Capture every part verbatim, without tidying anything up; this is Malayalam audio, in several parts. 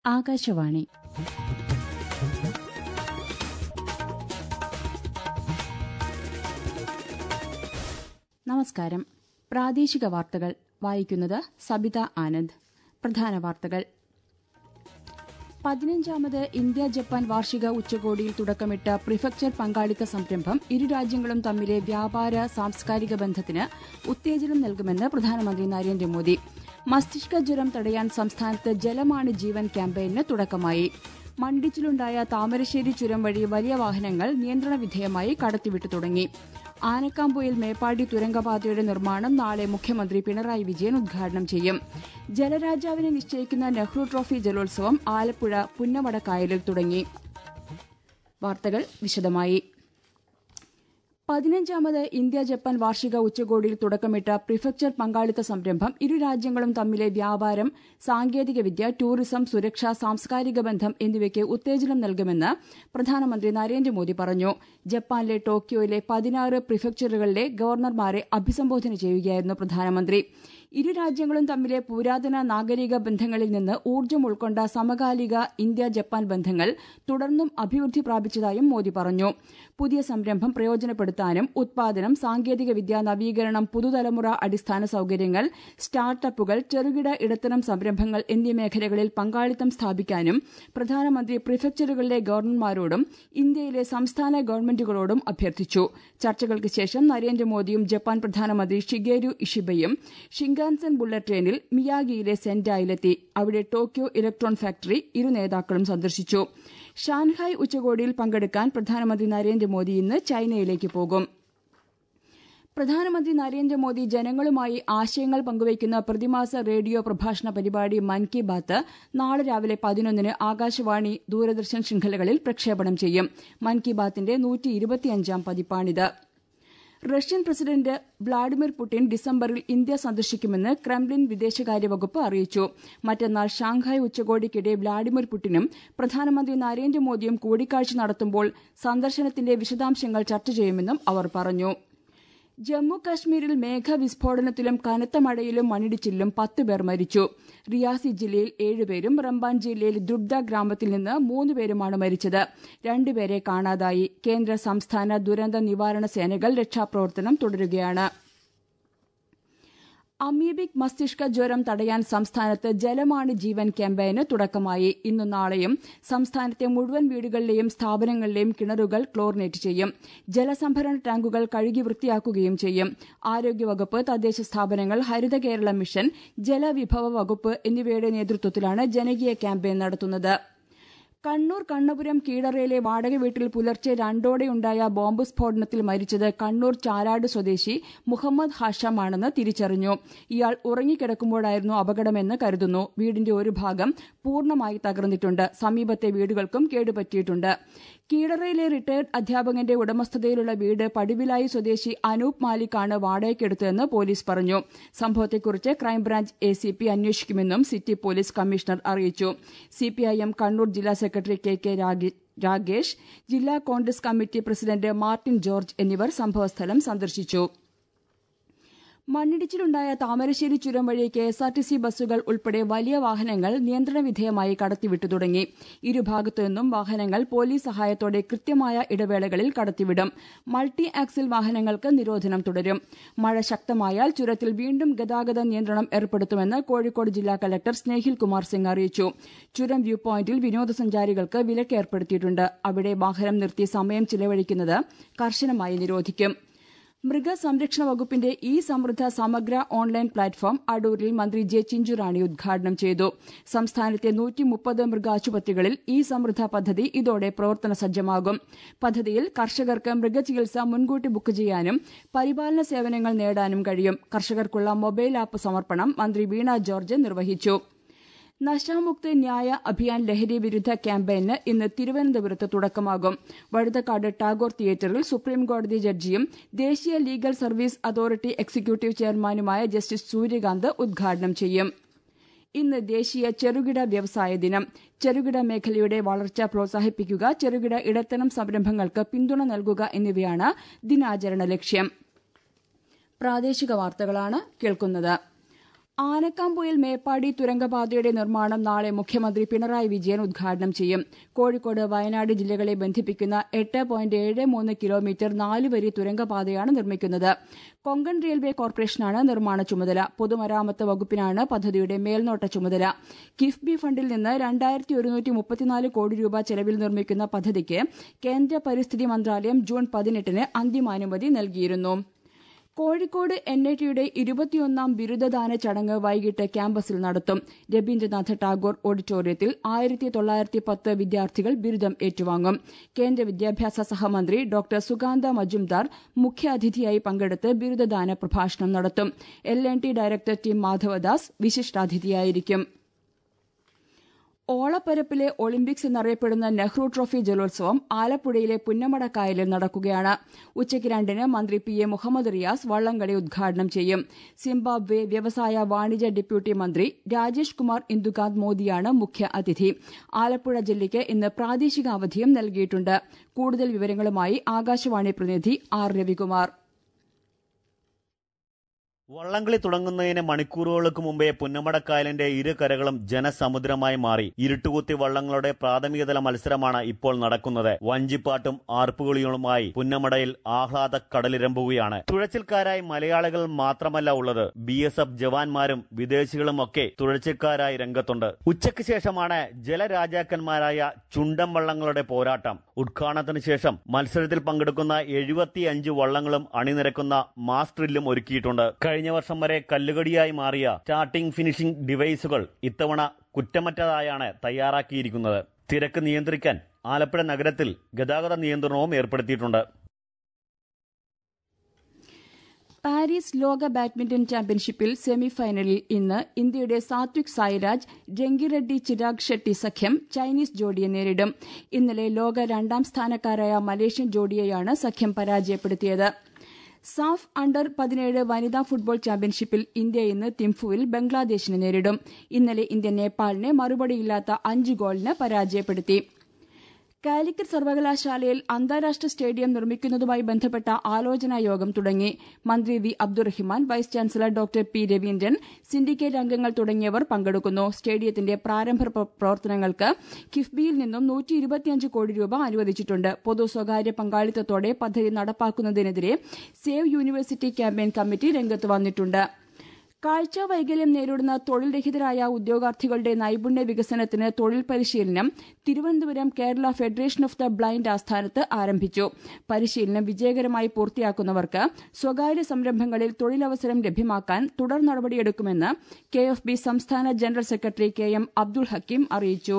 ആകാശവാണി. നമസ്കാരം. പ്രാദേശിക വാർത്തകൾ വായിക്കുന്നത് സബിത ആനന്ദ്. പ്രധാന വാർത്തകൾ. പതിനഞ്ചാമത് ഇന്ത്യ ജപ്പാൻ വാർഷിക ഉച്ചകോടിയിൽ തുടക്കമിട്ട പ്രിഫെക്ചർ പങ്കാളിത്ത സംരംഭം ഇരു രാജ്യങ്ങളും തമ്മിലെ വ്യാപാര സാംസ്കാരിക ബന്ധത്തിന് ഉത്തേജനം നൽകുമെന്ന് പ്രധാനമന്ത്രി നരേന്ദ്രമോദി. മസ്തിഷ്ക ജ്വരം തടയാൻ സംസ്ഥാനത്ത് ജലമാണ് ജീവൻ ക്യാമ്പയിന് തുടക്കമായി. മണ്ണിടിച്ചിലുണ്ടായ താമരശ്ശേരി ചുരം വഴി വലിയ വാഹനങ്ങൾ നിയന്ത്രണ വിധേയമായി കടത്തിവിട്ടു തുടങ്ങി. ആനക്കാംപൊയിൽ മേപ്പാടി തുരങ്കപാതയുടെ നിർമ്മാണം നാളെ മുഖ്യമന്ത്രി പിണറായി വിജയൻ ഉദ്ഘാടനം ചെയ്യും. ജലരാജാവിനെ നിശ്ചയിക്കുന്ന നെഹ്റു ട്രോഫി ജലോത്സവം ആലപ്പുഴ പുന്നമടക്കായലിൽ തുടങ്ങി. വാർത്തകൾ വിശദമായി. പതിനഞ്ചാമത് ഇന്ത്യ ജപ്പാൻ വാർഷിക ഉച്ചകോടിയിൽ തുടക്കമിട്ട പ്രിഫെക്ചർ പങ്കാളിത്ത സംരംഭം ഇരു രാജ്യങ്ങളും തമ്മിലെ വ്യാപാരം, സാങ്കേതികവിദ്യ, ടൂറിസം, സുരക്ഷ, സാംസ്കാരിക ബന്ധം എന്നിവയ്ക്ക് ഉത്തേജനം നൽകുമെന്ന് പ്രധാനമന്ത്രി നരേന്ദ്രമോദി പറഞ്ഞു. ജപ്പാനിലെ ടോക്കിയോയിലെ പതിനാറ് പ്രിഫെക്ചറുകളിലെ ഗവർണർമാരെ അഭിസംബോധന ചെയ്യുകയായിരുന്നു പ്രധാനമന്ത്രി. ഇരു രാജ്യങ്ങളും തമ്മിലെ പുരാതന നാഗരിക ബന്ധങ്ങളിൽ നിന്ന് ഊർജ്ജം ഉൾക്കൊണ്ട സമകാലിക ഇന്ത്യ ജപ്പാൻ ബന്ധങ്ങൾ തുടർന്നും അഭിവൃദ്ധി പ്രാപിച്ചതായും മോദി പറഞ്ഞു. പുതിയ സംരംഭം പ്രയോജനപ്പെടുത്താനും ഉത്പാദനം, സാങ്കേതികവിദ്യ, നവീകരണം, പുതുതലമുറ അടിസ്ഥാന സൌകര്യങ്ങൾ, സ്റ്റാർട്ടപ്പുകൾ, ചെറുകിട ഇടത്തരം സംരംഭങ്ങൾ എന്നീ മേഖലകളിൽ പങ്കാളിത്തം സ്ഥാപിക്കാനും പ്രധാനമന്ത്രി പ്രിഫെക്ചറുകളിലെ ഗവർണർമാരോടും ഇന്ത്യയിലെ സംസ്ഥാന ഗവൺമെന്റുകളോടും അഭ്യർത്ഥിച്ചു. ചർച്ചകൾക്ക് ശേഷം നരേന്ദ്രമോദിയും ജപ്പാൻ പ്രധാനമന്ത്രി ഷിഗേരു ഇഷിബയും ഷിങ്കാൻസൻ ബുള്ളറ്റ് ട്രെയിനിൽ മിയാഗിയിലെ സെൻഡായിലെത്തി. അവിടെ ടോക്കിയോ ഇലക്ട്രോൺ ഫാക്ടറി ഇരു നേതാക്കളും സന്ദർശിച്ചു. ഷാൻഹായ് ഉച്ചകോടിയിൽ പങ്കെടുക്കാൻ പ്രധാനമന്ത്രി നരേന്ദ്രമോദി ഇന്ന് ചൈനയിലേക്ക് പോകും. പ്രധാനമന്ത്രി നരേന്ദ്രമോദി ജനങ്ങളുമായി ആശയങ്ങൾ പങ്കുവയ്ക്കുന്ന പ്രതിമാസ റേഡിയോ പ്രഭാഷണ പരിപാടി മൻ കി ബാത്ത് നാളെ രാവിലെ പതിനൊന്നിന് ആകാശവാണി, ദൂരദർശൻ ശൃംഖലകളിൽ പ്രക്ഷേപണം ചെയ്യും. മൻ കി ബാത്തിന്റെ നൂറ്റി ഇരുപത്തിയഞ്ചാം പതിപ്പാണിത്. റഷ്യൻ പ്രസിഡന്റ് വ്ളാഡിമിർ പുടിൻ ഡിസംബറിൽ ഇന്ത്യ സന്ദർശിക്കുമെന്ന് ക്രെംലിൻ വിദേശകാര്യ വകുപ്പ് അറിയിച്ചു. മറ്റന്നാൾ ഷാങ്ഹായ് ഉച്ചകോടിക്കിടെ വ്ളാഡിമിർ പുടിനും പ്രധാനമന്ത്രി നരേന്ദ്രമോദിയും കൂടിക്കാഴ്ച നടത്തുമ്പോൾ സന്ദർശനത്തിന്റെ വിശദാംശങ്ങൾ ചർച്ച ചെയ്യുമെന്നും അവർ പറഞ്ഞു. ജമ്മു കശ്മീരിൽ മേഘവിസ്ഫോടനത്തിലും കനത്ത മഴയിലും മണ്ണിടിച്ചിലും പത്ത് പേർ മരിച്ചു. റിയാസി ജില്ലയിൽ ഏഴുപേരും റംബാൻ ജില്ലയിൽ ദുബ്ദ ഗ്രാമത്തിൽ നിന്ന് മൂന്നുപേരുമാണ് മരിച്ചത്. രണ്ടുപേരെ കാണാതായി. കേന്ദ്ര, സംസ്ഥാന ദുരന്ത നിവാരണ സേനകൾ രക്ഷാപ്രവർത്തനം തുടരുകയാണ്. അമീബിക് മസ്തിഷ്ക ജ്വരം തടയാൻ സംസ്ഥാനത്ത് ജലമാണ് ജീവൻ ക്യാമ്പയിന് തുടക്കമായി. ഇന്നും നാളെയും സംസ്ഥാനത്തെ മുഴുവൻ വീടുകളിലെയും സ്ഥാപനങ്ങളിലെയും കിണറുകൾ ക്ലോറിനേറ്റ് ചെയ്യും. ജലസംഭരണ ടാങ്കുകൾ കഴുകി വൃത്തിയാക്കുകയും ചെയ്യും. ആരോഗ്യവകുപ്പ്, തദ്ദേശ സ്ഥാപനങ്ങൾ, ഹരിത കേരള മിഷൻ, ജലവിഭവ വകുപ്പ് എന്നിവയുടെ നേതൃത്വത്തിലാണ് ജനകീയ ക്യാമ്പയിൻ നടത്തുന്നത്. കണ്ണൂർ കണ്ണപുരം കീഴറയിലെ വാടക വീട്ടിൽ പുലർച്ചെ രണ്ടോടെയുണ്ടായ ബോംബ് സ്ഫോടനത്തിൽ മരിച്ചത് കണ്ണൂർ ചാലാട് സ്വദേശി മുഹമ്മദ് ഹാഷമാണെന്ന് തിരിച്ചറിഞ്ഞു. ഇയാൾ ഉറങ്ങിക്കിടക്കുമ്പോഴായിരുന്നു അപകടമെന്ന് കരുതുന്നു. വീടിന്റെ ഒരു ഭാഗം പൂർണ്ണമായി തകർന്നിട്ടുണ്ട്. സമീപത്തെ വീടുകൾക്കും കേടുപറ്റിയിട്ടുണ്ട്. കീഴറയിലെ റിട്ടയർഡ് അധ്യാപകന്റെ ഉടമസ്ഥതയിലുള്ള വീട് പടിവിലായി സ്വദേശി അനൂപ് മാലിക്കാണ് വാടകയ്ക്കെടുത്തതെന്ന് പോലീസ് പറഞ്ഞു. സംഭവത്തെക്കുറിച്ച് ക്രൈംബ്രാഞ്ച് എ സി പി അന്വേഷിക്കുമെന്നും സിറ്റി പോലീസ് കമ്മീഷണർ അറിയിച്ചു. സിപിഐഎം കണ്ണൂർ ജില്ലാ സെക്രട്ടറി കെ കെ രാഗേഷ്, ജില്ലാ Congress committee president Martin George എന്നിവർ സംഭവസ്ഥലം സന്ദർശിച്ചു. മണ്ണിടിച്ചിലുണ്ടായ താമരശ്ശേരി ചുരം വഴി കെഎസ്ആർടിസി ബസ്സുകൾ ഉൾപ്പെടെ വലിയ വാഹനങ്ങൾ നിയന്ത്രണ വിധേയമായി കടത്തിവിട്ടു തുടങ്ങി. ഇരുഭാഗത്തുനിന്നും വാഹനങ്ങൾ പോലീസ് സഹായത്തോടെ കൃത്യമായ ഇടവേളകളിൽ കടത്തിവിടും. മൾട്ടി ആക്സിൽ വാഹനങ്ങൾക്ക് നിരോധനം തുടരും. മഴ ശക്തമായാൽ ചുരത്തിൽ വീണ്ടും ഗതാഗത നിയന്ത്രണം ഏർപ്പെടുത്തുമെന്ന് കോഴിക്കോട് ജില്ലാ കലക്ടർ സ്നേഹിൽ കുമാർ സിംഗ് അറിയിച്ചു. ചുരം വ്യൂ പോയിന്റിൽ വിനോദസഞ്ചാരികൾക്ക് വിലക്ക് ഏർപ്പെടുത്തിയിട്ടുണ്ട്. അവിടെ വാഹനം നിർത്തി സമയം ചിലവഴിക്കുന്നത് കർശനമായി നിരോധിക്കും. മൃഗസംരക്ഷണ വകുപ്പിന്റെ ഇ സമൃദ്ധ സമഗ്ര ഓൺലൈൻ പ്ലാറ്റ്ഫോം അടൂരിൽ മന്ത്രി ജെ ചിഞ്ചുറാണി ഉദ്ഘാടനം ചെയ്തു. സംസ്ഥാനത്തെ നൂറ്റി മുപ്പത് മൃഗാശുപത്രികളിൽ ഇ സമൃദ്ധ പദ്ധതി ഇതോടെ പ്രവർത്തന സജ്ജമാകും. പദ്ധതിയിൽ കർഷകർക്ക് മൃഗചികിത്സ മുൻകൂട്ടി ബുക്ക് ചെയ്യാനും പരിപാലന സേവനങ്ങൾ നേടാനും കഴിയും. കർഷകർക്കുള്ള മൊബൈൽ ആപ്പ് സമർപ്പണം മന്ത്രി വീണ ജോർജ് നിർവഹിച്ചു. നശാമുക്ത് ന്യായ അഭിയാൻ ലഹരി വിരുദ്ധ ക്യാമ്പയിന് ഇന്ന് തിരുവനന്തപുരത്ത് തുടക്കമാകും. വഴുതക്കാട് ടാഗോർ തിയേറ്ററിൽ സുപ്രീംകോടതി ജഡ്ജിയും ദേശീയ ലീഗൽ സർവീസ് അതോറിറ്റി എക്സിക്യൂട്ടീവ് ചെയർമാനുമായ ജസ്റ്റിസ് സൂര്യകാന്ത് ഉദ്ഘാടനം ചെയ്യും. ഇന്ന് ദേശീയ ചെറുകിട വ്യവസായ ദിനം. ചെറുകിട മേഖലയുടെ വളർച്ച പ്രോത്സാഹിപ്പിക്കുക, ചെറുകിട ഇടത്തരം സംരംഭങ്ങൾക്ക് പിന്തുണ നൽകുക എന്നിവയാണ് ദിനാചരണ ലക്ഷ്യം. പ്രാദേശിക വാർത്തകളാണ് കേൾക്കുന്നത്. ആനക്കാംപൊയിൽ മേപ്പാടി തുരങ്കപാതയുടെ നിർമ്മാണം നാളെ മുഖ്യമന്ത്രി പിണറായി വിജയൻ ഉദ്ഘാടനം ചെയ്യും. കോഴിക്കോട് വയനാട് ജില്ലകളെ ബന്ധിപ്പിക്കുന്ന എട്ട് പോയിന്റ് ഏഴ് മൂന്ന് കിലോമീറ്റർ നാലുവരി തുരങ്കപാതയാണ് നിർമ്മിക്കുന്നത്. കൊങ്കൺ റെയിൽവേ കോർപ്പറേഷനാണ് നിർമ്മാണ ചുമതല. പൊതുമരാമത്ത് വകുപ്പിനാണ് പദ്ധതിയുടെ മേൽനോട്ട ചുമതല. കിഫ്ബി ഫണ്ടിൽ നിന്ന് രണ്ടായിരത്തി ഒരുന്നൂറ്റി മുപ്പത്തിനാല് കോടി രൂപ ചെലവിൽ നിർമ്മിക്കുന്ന പദ്ധതിക്ക് കേന്ദ്ര പരിസ്ഥിതി മന്ത്രാലയം ജൂൺ പതിനെട്ടിന് അന്തിമാനുമതി നൽകിയിരുന്നു. കോഴിക്കോട് എൻ ഐ ടിയുടെ ഇരുപത്തിയൊന്നാം ബിരുദദാന ചടങ്ങ് വൈകിട്ട് ക്യാമ്പസിൽ നടത്തും. രവീന്ദ്രനാഥ ടാഗോർ ഓഡിറ്റോറിയത്തിൽ ആയിരത്തി തൊള്ളായിരത്തി പത്ത് വിദ്യാർത്ഥികൾ ബിരുദം ഏറ്റുവാങ്ങും. കേന്ദ്ര വിദ്യാഭ്യാസ സഹമന്ത്രി ഡോക്ടർ സുകാന്ത മജുംദാർ മുഖ്യാതിഥിയായി പങ്കെടുത്ത് ബിരുദദാന പ്രഭാഷണം നടത്തും. L N T director T Madhavadas വിശിഷ്ടാതിഥിയായിരിക്കും. ഓളപ്പരപ്പിലെ ഒളിമ്പിക്സ് എന്നറിയപ്പെടുന്ന നെഹ്റു ട്രോഫി ജലോത്സവം ആലപ്പുഴയിലെ പുന്നമടക്കായലിൽ നടക്കുകയാണ്. ഉച്ചയ്ക്ക് രണ്ടിന് മന്ത്രി പി എ മുഹമ്മദ് റിയാസ് വള്ളംകളി ഉദ്ഘാടനം ചെയ്യും. സിംബാബ്വെ വ്യവസായ വാണിജ്യ ഡെപ്യൂട്ടി മന്ത്രി രാജേഷ് കുമാർ ഇന്ദുകാന്ത് മോദിയാണ് മുഖ്യ അതിഥി. ആലപ്പുഴ ജില്ലയ്ക്ക് ഇന്ന് പ്രാദേശിക അവധിയും നൽകിയിട്ടുണ്ട്. കൂടുതൽ വിവരങ്ങളുമായി ആകാശവാണി പ്രതിനിധി ആർ രവികുമാർ. വള്ളംകളി തുടങ്ങുന്നതിന് മണിക്കൂറുകൾക്ക് മുമ്പേ പുന്നമടക്കായലിന്റെ ഇരു കരകളും ജനസമുദ്രമായി മാറി. ഇരുട്ടുകുത്തി വള്ളങ്ങളുടെ പ്രാഥമികതല മത്സരമാണ് ഇപ്പോൾ നടക്കുന്നത്. വഞ്ചിപ്പാട്ടും ആർപ്പുകളികളുമായി പുന്നമടയിൽ ആഹ്ലാദ കടലിരമ്പുകയാണ്. തുഴച്ചിൽക്കാരായി മലയാളികൾ മാത്രമല്ല ഉള്ളത്, ബി എസ് എഫ് ജവാന്മാരും വിദേശികളുമൊക്കെ തുഴച്ചിൽക്കാരായി രംഗത്തുണ്ട്. ഉച്ചയ്ക്ക് ശേഷമാണ് ജലരാജാക്കന്മാരായ ചുണ്ടൻ വള്ളങ്ങളുടെ പോരാട്ടം. ഉദ്ഘാടനത്തിന് ശേഷം മത്സരത്തിൽ പങ്കെടുക്കുന്ന എഴുപത്തിയഞ്ച് വള്ളങ്ങളും അണിനിരക്കുന്ന മാസ് ഡ്രില്ലും ഒരുക്കിയിട്ടുണ്ട്. കഴിഞ്ഞ വർഷം വരെ കല്ലുകടിയായി മാറിയ സ്റ്റാർട്ടിംഗ് ഫിനിഷിംഗ് ഡിവൈസുകൾ ഇത്തവണ കുറ്റമറ്റതായാണ് തയ്യാറാക്കിയിരിക്കുന്നത്. തിരക്ക് നിയന്ത്രിക്കാൻ ആലപ്പുഴ നഗരത്തിൽ ഗതാഗത നിയന്ത്രണവും ഏർപ്പെടുത്തിയിട്ടുണ്ട്. പാരീസ് ലോക ബാഡ്മിന്റൺ ചാമ്പ്യൻഷിപ്പിൽ സെമിഫൈനലിൽ ഇന്ന് ഇന്ത്യയുടെ സാത്വിക് സായിരാജ് രംഗിറെഡ്ഡി ചിരാഗ് ഷെട്ടി സഖ്യം ചൈനീസ് ജോഡിയെ നേരിടും. ഇന്നലെ ലോക രണ്ടാം സ്ഥാനക്കാരായ മലേഷ്യൻ ജോഡിയെയാണ് സഖ്യം പരാജയപ്പെടുത്തിയത്. സാഫ് അണ്ടർ പതിനേഴ് വനിതാ ഫുട്ബോൾ ചാമ്പ്യൻഷിപ്പിൽ ഇന്ത്യ ഇന്ന് തിംഫുവിൽ ബംഗ്ലാദേശിനെ നേരിടും. ഇന്നലെ ഇന്ത്യ നേപ്പാളിനെ മറുപടിയില്ലാത്ത അഞ്ച് ഗോളിന് പരാജയപ്പെടുത്തി. കാലിക്കറ്റ് സർവകലാശാലയിൽ അന്താരാഷ്ട്ര സ്റ്റേഡിയം നിർമ്മിക്കുന്നതുമായി ബന്ധപ്പെട്ട ആലോചനാ യോഗം തുടങ്ങി. മന്ത്രി V Abdurahiman, vice chancellor doctor P Raveendran, syndicate അംഗങ്ങൾ തുടങ്ങിയവർ പങ്കെടുക്കുന്നു. സ്റ്റേഡിയത്തിന്റെ പ്രാരംഭ പ്രവർത്തനങ്ങൾക്ക് കിഫ്ബിയിൽ നിന്നും നൂറ്റി ഇരുപത്തിയഞ്ച് കോടി രൂപ അനുവദിച്ചിട്ടുണ്ട്. പൊതു സ്വകാര്യ പങ്കാളിത്തത്തോടെ പദ്ധതി നടപ്പാക്കുന്നതിനെതിരെ സേവ് യൂണിവേഴ്സിറ്റി ക്യാമ്പയിൻ കമ്മിറ്റി രംഗത്ത് വന്നിട്ടുണ്ട്. കാഴ്ച വൈകല്യം നേരിടുന്ന തൊഴിൽ രഹിതരായ ഉദ്യോഗാർത്ഥികളുടെ നൈപുണ്യ വികസനത്തിന് തൊഴിൽ പരിശീലനം Thiruvananthapuram Kerala federation of the blind ആസ്ഥാനത്ത് ആരംഭിച്ചു. പരിശീലനം വിജയകരമായി പൂർത്തിയാക്കുന്നവർക്ക് സ്വകാര്യ സംരംഭങ്ങളിൽ തൊഴിലവസരം ലഭ്യമാക്കാൻ തുടർ നടപടിയെടുക്കുമെന്ന് കെ എഫ് ബി സംസ്ഥാന general secretary K M Abdul Hakeem അറിയിച്ചു.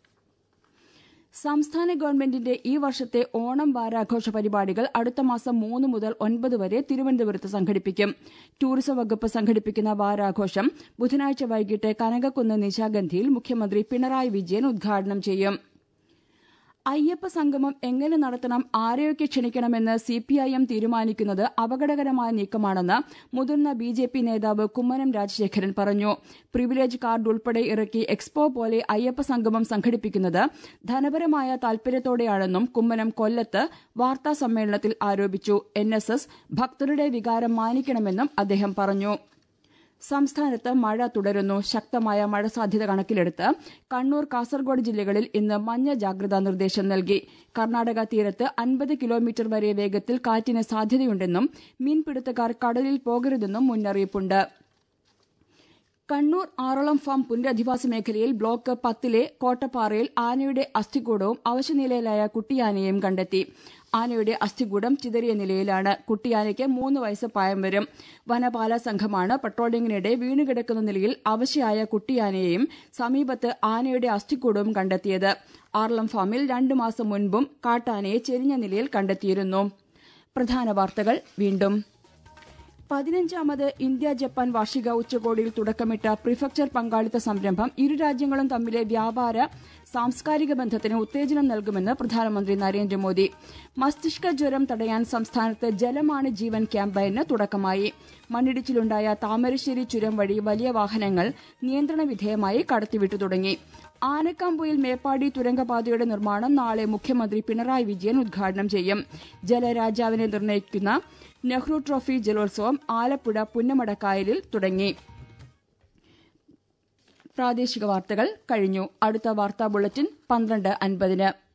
സംസ്ഥാന ഗവൺമെന്റിന്റെ ഈ വർഷത്തെ ഓണം വാരാഘോഷ പരിപാടികൾ അടുത്ത മാസം മൂന്ന് മുതൽ ഒൻപത് വരെ തിരുവനന്തപുരത്ത് സംഘടിപ്പിക്കും. ടൂറിസം വകുപ്പ് സംഘടിപ്പിക്കുന്ന വാരാഘോഷം ബുധനാഴ്ച വൈകിട്ട് കനകക്കുന്ന് നിശാഗന്ധിയിൽ മുഖ്യമന്ത്രി പിണറായി വിജയൻ ഉദ്ഘാടനം ചെയ്യും. അയ്യപ്പ സംഗമം എങ്ങനെ നടത്തണം, ആരെയൊക്കെ ക്ഷണിക്കണമെന്ന് സിപിഐഎം തീരുമാനിക്കുന്നത് അപകടകരമായ നീക്കമാണെന്ന് മുതിർന്ന ബിജെപി നേതാവ് കുമ്മനം രാജശേഖരൻ പറഞ്ഞു. പ്രിവിലേജ് കാർഡ് ഉൾപ്പെടെ ഇറക്കി എക്സ്പോ പോലെ അയ്യപ്പ സംഗമം സംഘടിപ്പിക്കുന്നത് ധനപരമായ താൽപര്യത്തോടെയാണെന്നും കുമ്മനം കൊല്ലത്ത് വാർത്താ സമ്മേളനത്തിൽ ആരോപിച്ചു. എൻ എസ് എസ് ഭക്തരുടെ വികാരം മാനിക്കണമെന്നും അദ്ദേഹം പറഞ്ഞു. സംസ്ഥാനത്ത് മഴ തുടരുന്നു. ശക്തമായ മഴ സാധ്യത കണക്കിലെടുത്ത് കണ്ണൂർ, കാസർഗോഡ് ജില്ലകളിൽ ഇന്ന് മഞ്ഞ ജാഗ്രതാ നിർദ്ദേശം നൽകി. കർണാടക തീരത്ത് അൻപത് കിലോമീറ്റർ വരെ വേഗത്തിൽ കാറ്റിന് സാധ്യതയുണ്ടെന്നും മീൻപിടുത്തക്കാർ കടലിൽ പോകരുതെന്നും മുന്നറിയിപ്പുണ്ട്. കണ്ണൂർ ആറളം ഫാം പുനരധിവാസ മേഖലയിൽ ബ്ലോക്ക് പത്തിലെ കോട്ടപ്പാറയിൽ ആനയുടെ അസ്ഥികൂടവും അവശനിലയിലായ കുട്ടിയാനയെയും കണ്ടെത്തി. ആനയുടെ അസ്ഥികൂടം ചിതറിയ നിലയിലാണ്. കുട്ടിയാനയ്ക്ക് മൂന്ന് വയസ്സ് പ്രായം വരും. വനപാല സംഘമാണ് പട്രോളിംഗിനിടെ വീണുകിടക്കുന്ന നിലയിൽ അവശയായ കുട്ടിയാനയെയും സമീപത്ത് ആനയുടെ അസ്ഥികൂടവും കണ്ടെത്തിയത്. ആറളം ഫാമിൽ രണ്ടു മാസം മുൻപും കാട്ടാനയെ ചെരിഞ്ഞ നിലയിൽ കണ്ടെത്തിയിരുന്നു. പ്രധാന വാർത്തകൾ വീണ്ടും. പതിനഞ്ചാമത് ഇന്ത്യ ജപ്പാൻ വാർഷിക ഉച്ചകോടിയിൽ തുടക്കമിട്ട പ്രിഫെക്ചർ പങ്കാളിത്ത സംരംഭം ഇരു രാജ്യങ്ങളും തമ്മിലെ വ്യാപാര സാംസ്കാരിക ബന്ധത്തിന് ഉത്തേജനം നൽകുമെന്ന് പ്രധാനമന്ത്രി നരേന്ദ്രമോദി. മസ്തിഷ്ക ജ്വരം തടയാൻ സംസ്ഥാനത്ത് ജലമാണ് ജീവൻ ക്യാമ്പയിന് തുടക്കമായി. മണ്ണിടിച്ചിലുണ്ടായ താമരശ്ശേരി ചുരം വഴി വലിയ വാഹനങ്ങൾ നിയന്ത്രണ വിധേയമായി കടത്തിവിട്ടു തുടങ്ങി. ആനക്കാംപൊയിൽ മേപ്പാടി തുരങ്കപാതയുടെ നിർമ്മാണം നാളെ മുഖ്യമന്ത്രി പിണറായി വിജയൻ ഉദ്ഘാടനം ചെയ്യും. ജലരാജാവിനെ നിർണ്ണയിക്കുന്ന നെഹ്റു ട്രോഫി ജലോത്സവം ആലപ്പുഴ പുന്നമടക്കായലിൽ തുടങ്ങി. പ്രാദേശിക വാർത്തകൾ കഴിഞ്ഞു. അടുത്ത വാർത്താ ബുള്ളറ്റിൻ പന്ത്രണ്ട് അൻപതിന്.